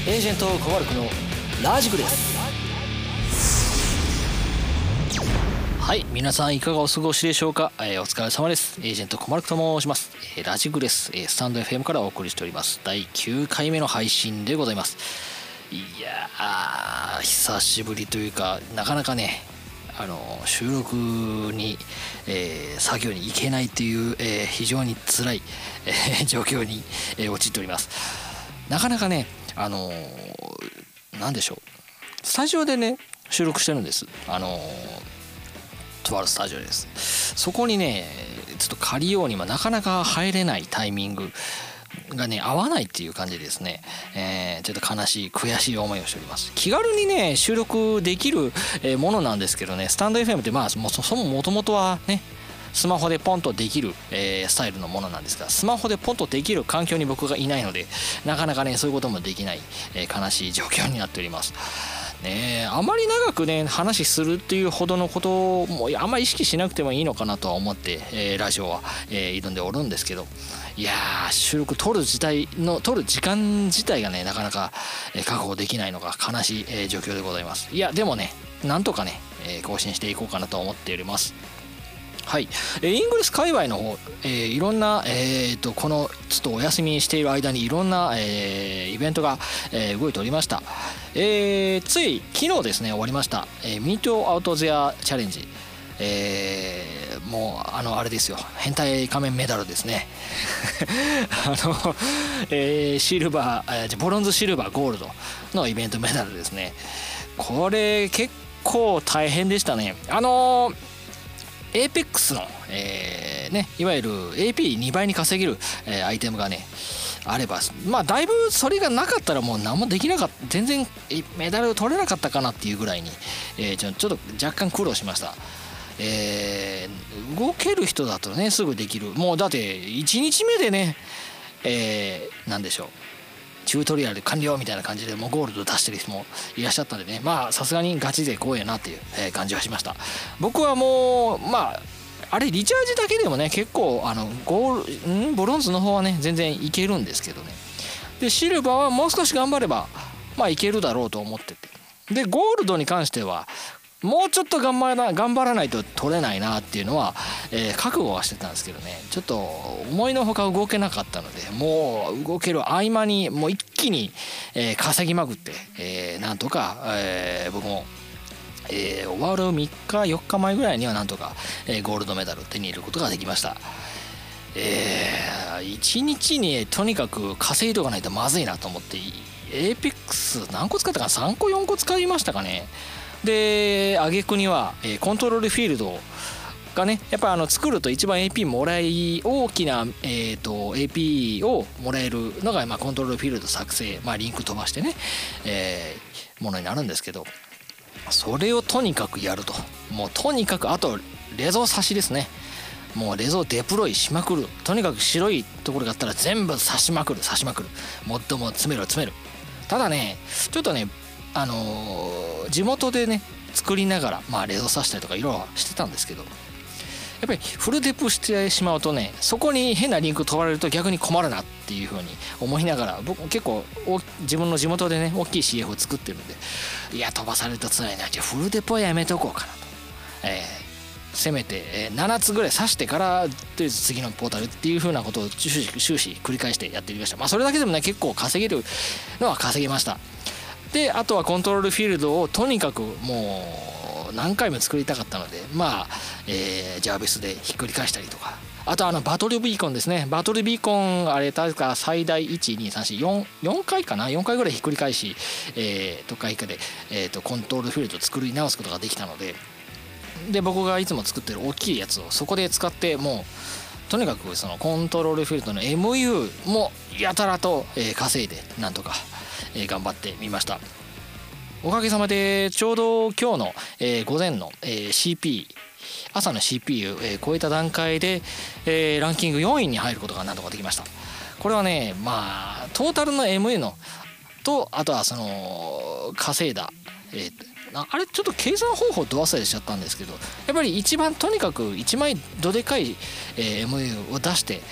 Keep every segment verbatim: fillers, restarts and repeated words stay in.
エージェントコバルクのラジクです。はい、皆さんいかがお過ごしでしょうか。えー、お疲れ様です。エージェントコバルクと申します。えー、ラジグです、えー、スタンド エフエム からお送りしておりますだいきゅうかいめの配信でございます。いやー、久しぶりというか、なかなかねあの収録に、えー、作業に行けないという、えー、非常に辛い、えー、状況に、えー、陥っております。なかなかねあのー、なんでしょう、スタジオでね収録してるんです。あのー、とあるスタジオです。そこにねちょっと借りようにもなかなか入れないタイミングがね合わないっていう感じですね、えー、ちょっと悲しい悔しい思いをしております。気軽にね収録できるものなんですけどね、スタンド エフエム ってまあそもそももともとはねスマホでポンとできる、えー、スタイルのものなんですが、スマホでポンとできる環境に僕がいないので、なかなかねそういうこともできない、えー、悲しい状況になっておりますね。あまり長くね話するっていうほどのこともあんまり意識しなくてもいいのかなとは思って、えー、ラジオは、えー、挑んでおるんですけど、いやー収録撮る自体の撮る時間自体がねなかなか、えー、確保できないのが悲しい、えー、状況でございます。いやでもねなんとかね、えー、更新していこうかなと思っております。はい、イングリス界隈の方、えー、いろんな、えー、とこのちょっとお休みしている間にいろんな、えー、イベントが、えー、動いておりました。えー、つい昨日ですね終わりました、えー、Meet Out There チャレンジ、えー、もうあのあれですよ、変態仮面メダルですねあの、えー、シルバー、えー、ブロンズシルバーゴールドのイベントメダルですね。これ結構大変でしたね。あのーエーペックスの、えーね、いわゆる エーピーに 倍に稼げる、えー、アイテムがねあれば、まあだいぶそれがなかったらもう何もできなかった、全然メダル取れなかったかなっていうぐらいに、えー、ちょ、ちょっと若干苦労しました。えー、動ける人だとねすぐできる。もうだっていちにちめでね、えー、なんでしょう、チュートリアル完了みたいな感じでもうゴールド出してる人もいらっしゃったんでね、まあさすがにガチで怖えなっていう感じはしました。僕はもうまああれリチャージだけでもね結構あのゴールんブロンズの方はね全然いけるんですけどね、でシルバーはもう少し頑張ればまあいけるだろうと思ってて、でゴールドに関してはもうちょっと頑張ら頑張らないと取れないなっていうのは、えー、覚悟はしてたんですけどね、ちょっと思いのほか動けなかったので、もう動ける合間にもう一気に、えー、稼ぎまくって、えー、なんとか、えー、僕も、えー、終わるみっかよっかまえぐらいにはなんとか、えー、ゴールドメダルを手に入れることができました。えー、いちにちにとにかく稼いでおかないとまずいなと思って エーペックス 何個使ったかな、さんこよんこ使いましたかね。で挙句には、えー、コントロールフィールドがねやっぱあの作ると一番 エーピー もらい大きな、えー、と エーピー をもらえるのが、まあ、コントロールフィールド作成、まあ、リンク飛ばしてね、えー、ものになるんですけど、それをとにかくやると、もうとにかくあとレゾ差しですね、もうレゾデプロイしまくる、とにかく白いところがあったら全部刺しまくる刺しまくるもっとも詰めろ詰める。ただねちょっとねあのー、地元でね作りながら、まあ、レゾ刺したりとかいろいろしてたんですけど、やっぱりフルデプしてしまうとねそこに変なリンク飛ばれると逆に困るなっていうふうに思いながら、僕結構自分の地元でね大きい シーエフ を作ってるんで、いや飛ばされるとつらいな、じゃあフルデポはやめとこうかなと、えー、せめて、えー、ななつぐらい刺してからとりあえず次のポータルっていうふうなことを終始終始繰り返してやってみました。まあそれだけでもね結構稼げるのは稼げました。であとはコントロールフィールドをとにかくもう何回も作りたかったので、まあ、えー、ジャービスでひっくり返したりとか、あとあのバトルビーコンですね、バトルビーコンあれ確か最大いちにさんしよん 4回かなよんかいぐらいひっくり返し、えー、とか以下で、えー、とコントロールフィールドを作り直すことができたので、で僕がいつも作ってる大きいやつをそこで使って、もうとにかくそのコントロールフィールドの エムユー もやたらと、えー、稼いでなんとかえー、頑張ってみました。おかげさまでちょうど今日の、えー、午前の、えー、シーピー 朝の シーピーユー、えー、超えた段階で、えー、ランキングよんいに入ることがなんとかできました。これはねまあトータルの エムユー のとあとはその稼いだ、えー、あれちょっと計算方法ど忘れしちゃったんですけど、やっぱり一番とにかくいちまいどでかい、えー、エムユー を出して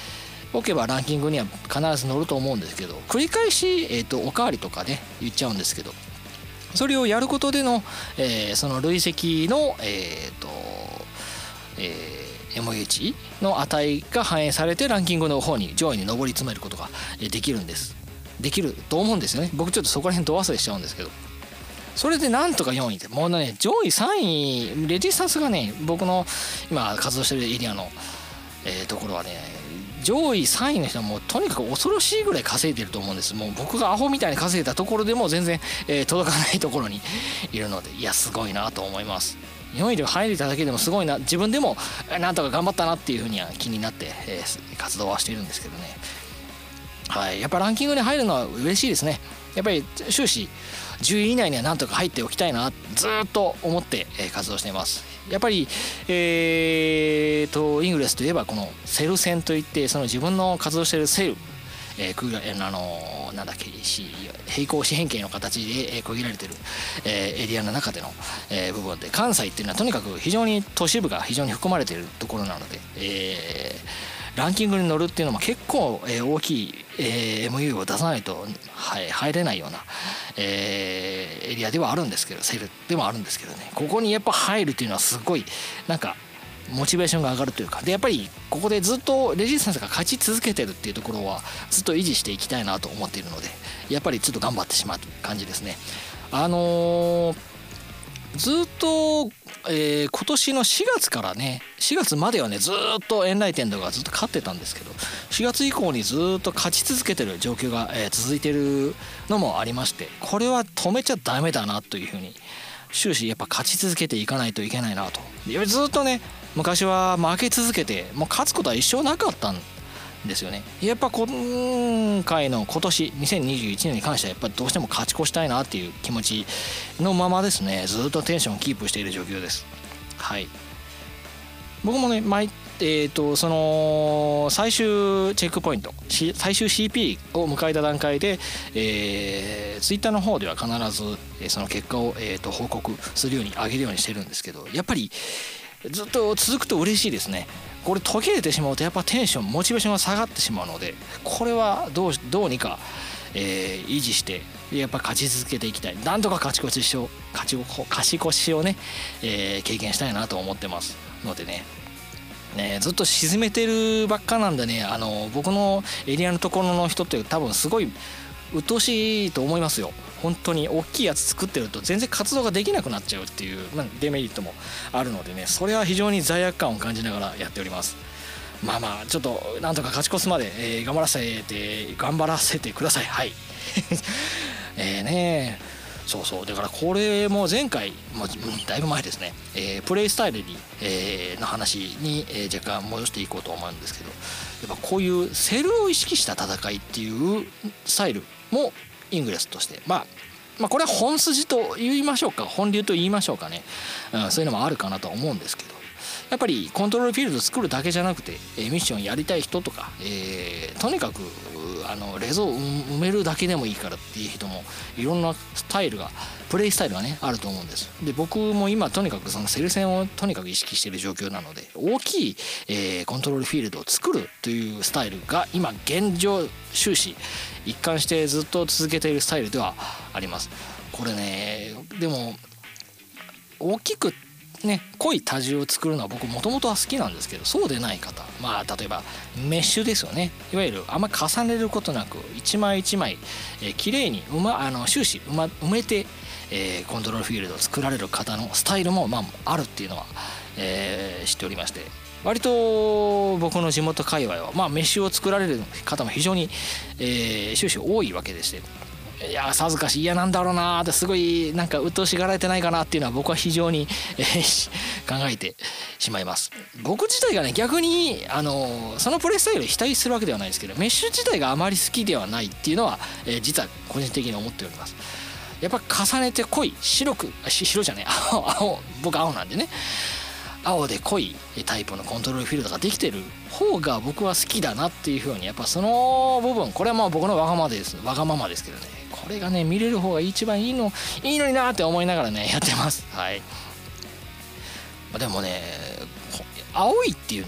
おけばランキングには必ず乗ると思うんですけど、繰り返し、えー、とおかわりとかね言っちゃうんですけど、それをやることでの、えー、その累積の、えーとえー、エムユー 値の値が反映されてランキングの方に上位に上り詰めることができるんですできると思うんですよね。僕ちょっとそこら辺ど忘れしちゃうんですけど、それでなんとかよんいでもうね上位さんいレジスタンスがね、僕の今活動してるエリアの、えー、ところはね上位さんいの人はもうとにかく恐ろしいぐらい稼いでると思うんです。もう僕がアホみたいに稼いだところでも全然、えー、届かないところにいるので、いやすごいなと思います。よんいで入れただけでもすごいな、自分でもなんとか頑張ったなっていうふうには気になって、えー、活動はしているんですけどね。はい、やっぱランキングに入るのは嬉しいですね。やっぱり終始じゅうい以内にはなんとか入っておきたいなずっと思って活動しています。やっぱりえーとイングレスといえばこのセル線といって、その自分の活動しているセル、えー、あのなんだっけ平行四辺形の形で区切られている、えー、エリアの中での、えー、部分で、関西っていうのはとにかく非常に都市部が非常に含まれているところなので、えー、ランキングに乗るっていうのも結構、えー、大きい、えー、エムユー を出さないと、はい、入れないような、えー、エリアではあるんですけど、セルでもあるんですけどね、ここにやっぱ入るっていうのはすごいなんかモチベーションが上がるというか、でやっぱりここでずっとレジスタンスが勝ち続けてるっていうところはずっと維持していきたいなと思っているので、やっぱりちょっと頑張ってしまう感じですね。あのー、ずっと、えー、今年のしがつからね、しがつまではねずっとエンライテンドがずっと勝ってたんですけど、しがつ以降にずっと勝ち続けてる状況が、えー、続いてるのもありまして、これは止めちゃダメだなというふうに終始やっぱ勝ち続けていかないといけないなと。ずっとね昔は負け続けてもう勝つことは一生なかったんですよね。やっぱ今回の今年にせんにじゅういちねんに関してはやっぱりどうしても勝ち越したいなっていう気持ちのままですね、ずっとテンションをキープしている状況です。はい、僕もね毎えー、とその最終チェックポイント最終 シーピー を迎えた段階で、えー、ツイッターの方では必ずその結果を、えー、と報告するように上げるようにしてるんですけど、やっぱりずっと続くと嬉しいですね。これ途切れてしまうとやっぱテンションモチベーションが下がってしまうので、これはどうどうにか、えー、維持してやっぱ勝ち続けていきたい。なんとか勝ち越しを勝ち勝ち越しをね、えー、経験したいなと思ってますのでね。ね、ずっと沈めてるばっかなんでね、あの僕のエリアのところの人って多分すごい鬱陶しいと思いますよ。本当に大きいやつ作ってると全然活動ができなくなっちゃうっていう、まあ、デメリットもあるのでね、それは非常に罪悪感を感じながらやっております。まあまあちょっとなんとか勝ち越すまで、えー、頑張らせて頑張らせてください。はいえーねそうそうだからこれも前回もうだいぶ前ですね、えー、プレイスタイルに、えー、の話に、えー、若干戻していこうと思うんですけど、やっぱこういうセルを意識した戦いっていうスタイルもイングレスとして、まあ、まあこれは本筋と言いましょうか、本流と言いましょうかね、うん、そういうのもあるかなとは思うんですけど、やっぱりコントロールフィールド作るだけじゃなくて、えー、ミッションやりたい人とか、えー、とにかくあのレゾを埋めるだけでもいいからっていう人もいろんなスタイルがプレイスタイルがねあると思うんです。で僕も今とにかくそのセル戦をとにかく意識している状況なので、大きい、えー、コントロールフィールドを作るというスタイルが今現状終始一貫してずっと続けているスタイルではあります。これねでも大きくね、濃い多重を作るのは僕もともとは好きなんですけど、そうでない方、まあ例えばメッシュですよね。いわゆるあんまり重ねることなく一枚一枚、えー、綺麗にうまあの終始埋、ま、埋めて、えー、コントロールフィールドを作られる方のスタイルも、まあ、あるっていうのは、えー、知っておりまして、割と僕の地元界隈は、まあ、メッシュを作られる方も非常に、えー、終始多いわけでして、いやさぞかし嫌なんだろうなってすごいなんか鬱陶しがられてないかなっていうのは僕は非常に、えー、考えてしまいます。僕自体がね逆にあのそのプレイスタイルを否定するわけではないですけど、メッシュ自体があまり好きではないっていうのは、えー、実は個人的に思っております。やっぱ重ねて濃い白く白じゃね青青僕青なんでね、青で濃いタイプのコントロールフィールドができてる方が僕は好きだなっていう風に、やっぱその部分これはまあ僕のわがままですわがままですけどね、これがね見れる方が一番いいのいいのになって思いながらねやってます。はい。でもね青いっていうのがね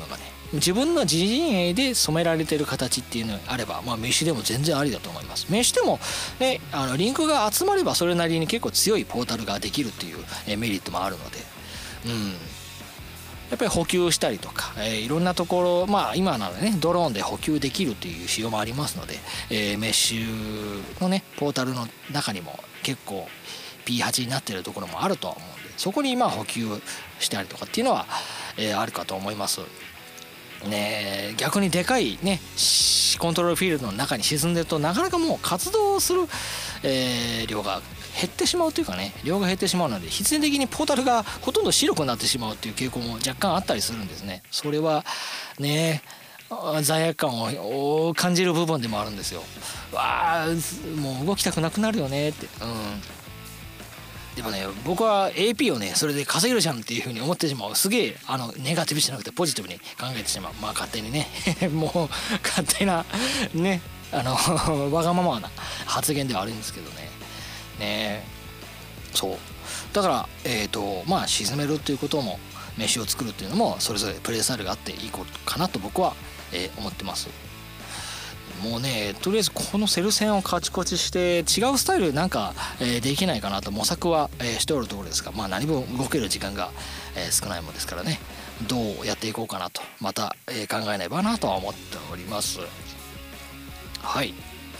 自分の自陣営で染められてる形っていうのがあれば、まあ、メッシュでも全然ありだと思います。メッシュでも、ね、あのリンクが集まればそれなりに結構強いポータルができるっていう、えー、メリットもあるので、うん、やっぱり補給したりとか、えー、いろんなところ、まあ今ならねドローンで補給できるという仕様もありますので、えー、メッシュのねポータルの中にも結構 ピーはち になっているところもあるとは思うんで、そこにまあ補給したりとかっていうのは、えー、あるかと思いますね。逆にでかいねコントロールフィールドの中に沈んでるとなかなかもう活動する、えー、量が減ってしまうというかね、量が減ってしまうので必然的にポータルがほとんど白くなってしまうという傾向も若干あったりするんですね。それはね罪悪感を感じる部分でもあるんですよ。わあもう動きたくなくなるよねって、うん。でもね僕は エーピー をねそれで稼げるじゃんっていう風に思ってしまう。すげえあのネガティブじゃなくてポジティブに考えてしまう。まあ勝手にねもう勝手なねあのわがままな発言ではあるんですけどね。ねそうだからえっとまあ沈めるっていうことも飯を作るっていうのもそれぞれプレイスタイルがあっていいことかなと僕は、えー、思ってます。もうねとりあえずこのセル戦をカチコチして違うスタイルなんか、えー、できないかなと模索は、えー、しておるところですが、まあ何分動ける時間が、えー、少ないものですからね、どうやっていこうかなとまた、えー、考えねばなとは思っております。はい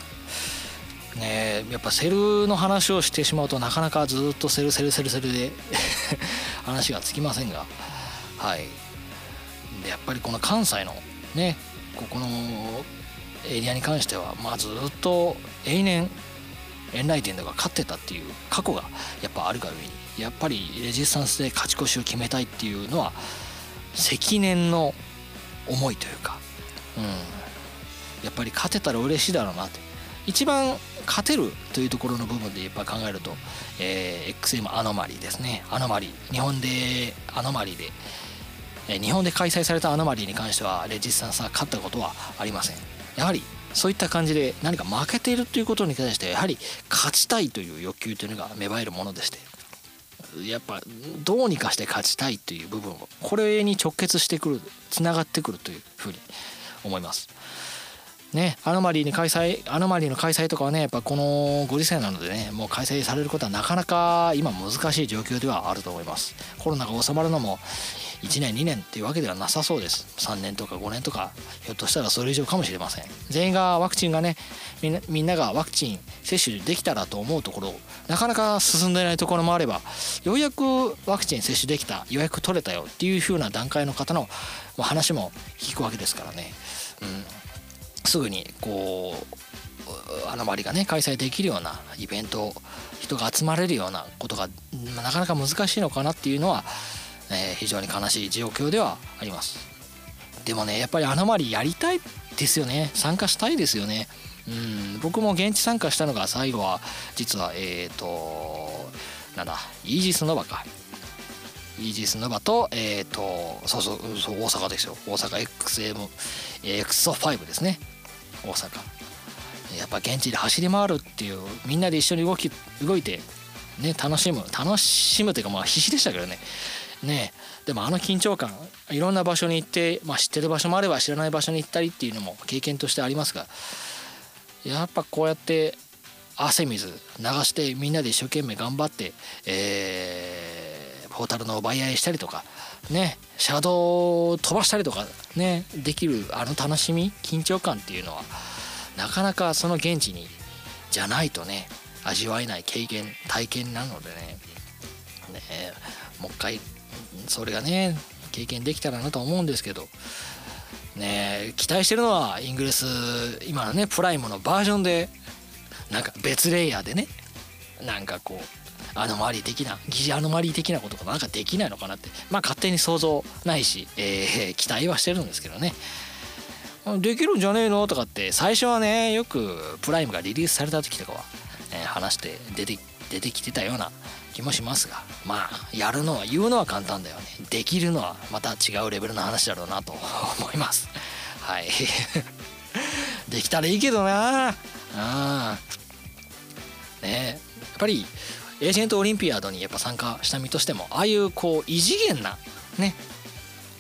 ね、やっぱセルの話をしてしまうとなかなかずっとセルセルセルセルで話がつきませんが、はいでやっぱりこの関西のねここのエリアに関してはまあずっと永年エンライテンドが勝ってたっていう過去がやっぱあるがゆえに、やっぱりレジスタンスで勝ち越しを決めたいっていうのは積年の思いというか、うん、やっぱり勝てたら嬉しいだろうなって、一番勝てるというところの部分でやっぱ考えると、えー、エックスエム アノマリーですね。アノマリー日本でアノマリーで、えー、日本で開催されたアノマリーに関してはレジスタンスは勝ったことはありません。やはりそういった感じで何か負けているということに対してやはり勝ちたいという欲求というのが芽生えるものでして、やっぱどうにかして勝ちたいという部分をこれに直結してくるつながってくるというふうに思いますね。アノマリーに開催アノマリーの開催とかはねやっぱこのご時世なのでねもう開催されることはなかなか今難しい状況ではあると思います。コロナが収まるのもいちねんにねんっていうわけではなさそうです。さんねんとかごねんとかひょっとしたらそれ以上かもしれません。全員がワクチンがねみんなみんながワクチン接種できたらと思うところなかなか進んでないところもあれば、ようやくワクチン接種できた予約取れたよっていう風な段階の方の話も聞くわけですからね、うん、すぐにこうアノマリがね開催できるようなイベント人が集まれるようなことがなかなか難しいのかなっていうのはえー、非常に悲しい状況ではあります。でもねやっぱりアノマリやりたいですよね。参加したいですよね。うん僕も現地参加したのが最後は実はえっ、ー、となんだイージスノバかイージスノバとえっ、ー、とそうそうそう大阪ですよ。大阪 エックスエム エクソファイブですね。大阪やっぱ現地で走り回るっていうみんなで一緒に動き動いてね楽しむ楽しむというかまあ必死でしたけどねねえでもあの緊張感いろんな場所に行って、まあ、知ってる場所もあれば知らない場所に行ったりっていうのも経験としてありますが、やっぱこうやって汗水流してみんなで一生懸命頑張って、えー、ポータルの奪い合いしたりとかねシャドウを飛ばしたりとかねできるあの楽しみ緊張感っていうのはなかなかその現地にじゃないとね味わえない経験体験なのでねねもう一回それがね経験できたらなと思うんですけどね、期待してるのはイングレス今のねプライムのバージョンでなんか別レイヤーでねなんかこうアノマリー的な疑似アノマリー的なことがなんかできないのかなってまあ勝手に想像ないし、えー、期待はしてるんですけどね。できるんじゃねえのとかって最初はねよくプライムがリリースされた時とかは、えー、話して出て出てきてたような気もしますが、まあやるのは言うのは簡単だよね。できるのはまた違うレベルの話だろうなと思います。はいできたらいいけどなあね。やっぱりエージェントオリンピアードにやっぱ参加した身としてもああいうこう異次元なね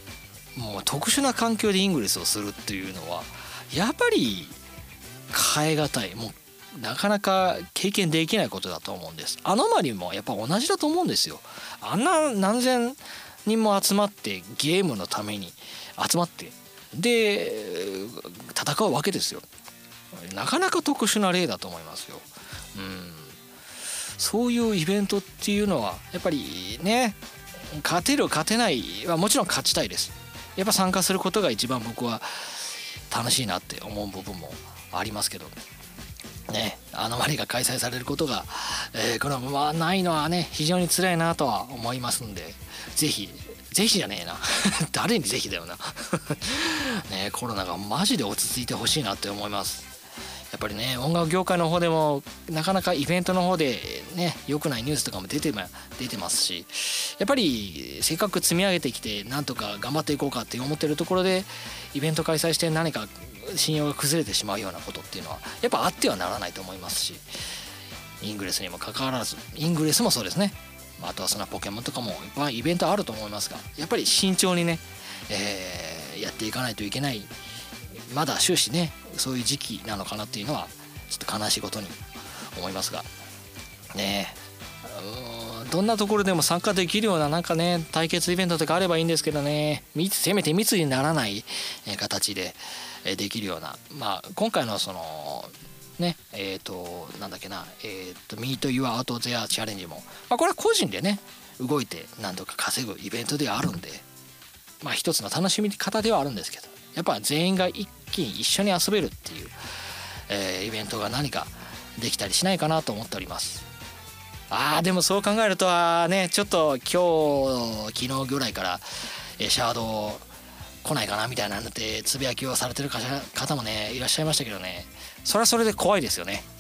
もう特殊な環境でイングレスをするっていうのはやっぱり変え難い、もうなかなか経験できないことだと思うんです。アノマリもやっぱ同じだと思うんですよ。あんな何千人も集まってゲームのために集まってで戦うわけですよ。なかなか特殊な例だと思いますよ。うん、そういうイベントっていうのはやっぱりね、勝てる勝てないはもちろん勝ちたいです。やっぱ参加することが一番僕は楽しいなって思う部分もありますけどね、アノマリが開催されることが、えー、このままないのはね非常に辛いなとは思いますんで、ぜひぜひじゃねえな誰にぜひだよなね、コロナがマジで落ち着いてほしいなって思います。やっぱりね、音楽業界の方でもなかなかイベントの方でね良くないニュースとかも出てま出てますし、やっぱりせっかく積み上げてきてなんとか頑張っていこうかって思ってるところでイベント開催して何か信用が崩れてしまうようなことっていうのはやっぱあってはならないと思いますし、イングレスにもかかわらず、イングレスもそうですね、あとはそのポケモンとかもいっぱいイベントあると思いますが、やっぱり慎重にね、えー、やっていかないといけない、まだ終始ねそういう時期なのかなっていうのはちょっと悲しいことに思いますがねえ、どんなところでも参加できるようななんかね対決イベントとかあればいいんですけどね、せめて密にならない形でできるような、まあ今回のそのねえっ、ー、となんだっけなえっ、ー、と Meet Your Out There チャレンジも、まあ、これは個人でね動いて何とか稼ぐイベントではあるんで、まあ一つの楽しみ方ではあるんですけど、やっぱ全員が一気に一緒に遊べるっていう、えー、イベントが何かできたりしないかなと思っております。あーでもそう考えるとはね、ちょっと今日昨日ぐらいから、えー、シャード来ないかなみたいなのってつぶやきをされてる方もねいらっしゃいましたけどね、それはそれで怖いですよね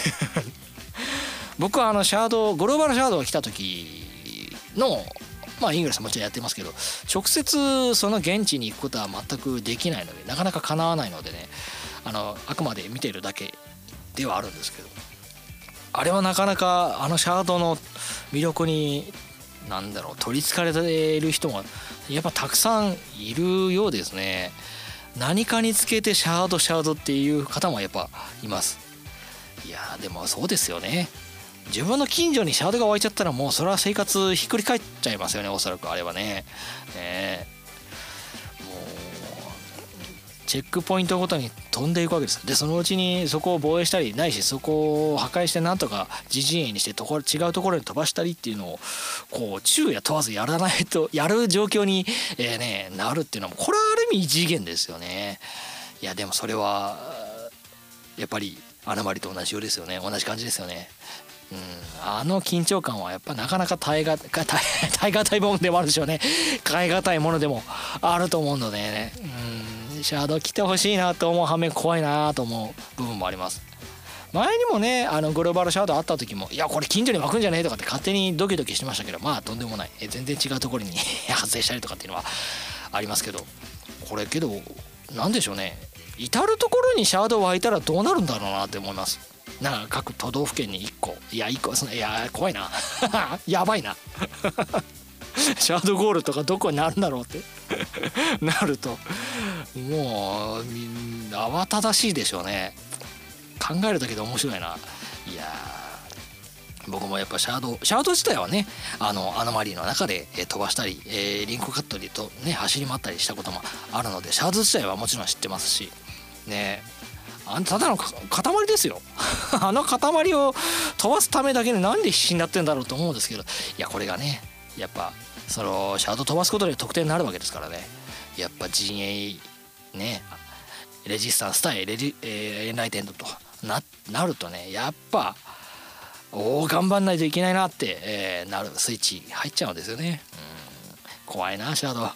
僕はあのシャードグローバルシャードが来た時のまあイングレスもちろんやってますけど、直接その現地に行くことは全くできないのでなかなか叶わないのでね、あのあくまで見てるだけではあるんですけど、あれはなかなかあのシャードの魅力になんだろう取りつかれている人もやっぱたくさんいるようですね。何かにつけてシャードシャードっていう方もやっぱいます。いやでもそうですよね、自分の近所にシャードが湧いちゃったらもうそれは生活ひっくり返っちゃいますよね、おそらくあれはね。ねもうチェックポイントごとに飛んでいくわけです。でそのうちにそこを防衛したりないしそこを破壊してなんとか自陣営にしてところ違うところに飛ばしたりっていうのをこう昼夜問わずやらないとやる状況に、えーね、なるっていうのもこれはある意味異次元ですよね。いやでもそれはやっぱりアノマリと同じようですよね、同じ感じですよね。うん、あの緊張感はやっぱなかなか耐えが耐え耐え難いものでもあるでしょうね、変え難いものでもあると思うのでね、うん、シャード来てほしいなと思う反面怖いなと思う部分もあります。前にもねあのグローバルシャードあった時もいやこれ近所に湧くんじゃねえとかって勝手にドキドキしてましたけど、まあとんでもない、え全然違うところに発生したりとかっていうのはありますけど、これけどなんでしょうね、至る所にシャード湧いたらどうなるんだろうなって思います。なんか各都道府県にいっこ、いやいっこそのいや怖いなやばいなシャードゴールとかどこになるんだろうってなるともう慌ただしいでしょうね。考えるだけで面白いな。いや僕もやっぱシャードシャード自体はねあのアノマリーの中で飛ばしたり、えー、リンクカットでとね走り回ったりしたこともあるのでシャード自体はもちろん知ってますしね、あんただの塊ですよあの塊を飛ばすためだけになんで必死になってんだろうと思うんですけど、いやこれがねやっぱそのシャード飛ばすことで得点になるわけですからね、やっぱ陣営ねレジスタンス対レジ、えー、エンライテンドと な, なるとねやっぱお頑張んないといけないなって、えー、なるスイッチ入っちゃうんですよね。うん怖いなシャード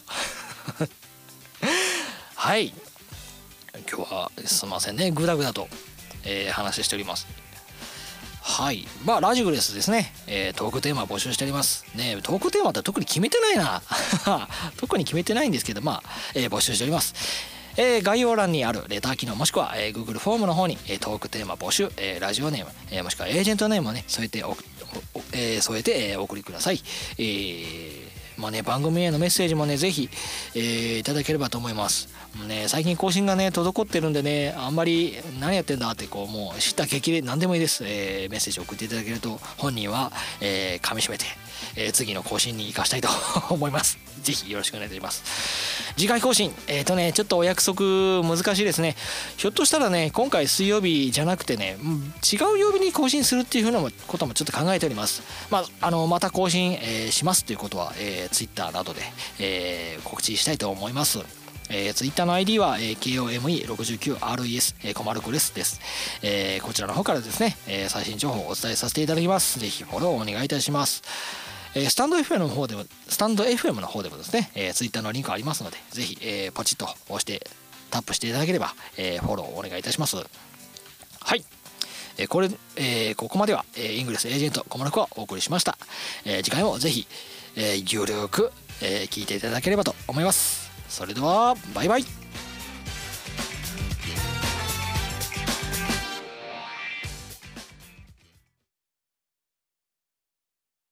はい今日はすみませんねグダグダと、えー、話しております。はいまあラジグレスですね、えー、トークテーマ募集しておりますね。トークテーマって特に決めてないな特に決めてないんですけどまあ、えー、募集しております。えー、概要欄にあるレター機能もしくは、えー、Google フォームの方に、えー、トークテーマ募集、えー、ラジオネーム、えー、もしくはエージェントネームをね添えてお、えー、添えて、えー、お送りください。えーまあね、番組へのメッセージもねぜひ、えー、いただければと思います。もうね、最近更新がね滞ってるんでね、あんまり何やってんだってこうもう知った激励何でもいいです、えー、メッセージを送っていただけると本人は、えー、噛み締めて、えー、次の更新に生かしたいと思います。ぜひよろしくお願いいたします。次回更新えっ、ー、とねちょっとお約束難しいですね。ひょっとしたらね今回水曜日じゃなくてね違う曜日に更新するっていうふうなこともちょっと考えております。まああのまた更新、えー、しますということは、えー、Twitter などで、えー、告知したいと思います。えー、ツイッターの アイディー は、えー、ケーオーエムイーろくじゅうきゅうアールイーエス、えー、コマルクレスです、えー、こちらの方からですね、えー、最新情報をお伝えさせていただきます。ぜひフォローをお願いいたします。えー、スタンド エフエム の方でもスタンド エフエム の方でもですね、えー、ツイッターのリンクありますのでぜひ、えー、ポチッと押してタップしていただければ、えー、フォローをお願いいたします。はい、えー、これ、えー、ここまでは、えー、イングレスエージェントコマルクがお送りしました。えー、次回もぜひ、えー、ゆるく、えー、聞いていただければと思います。それではバイバイ。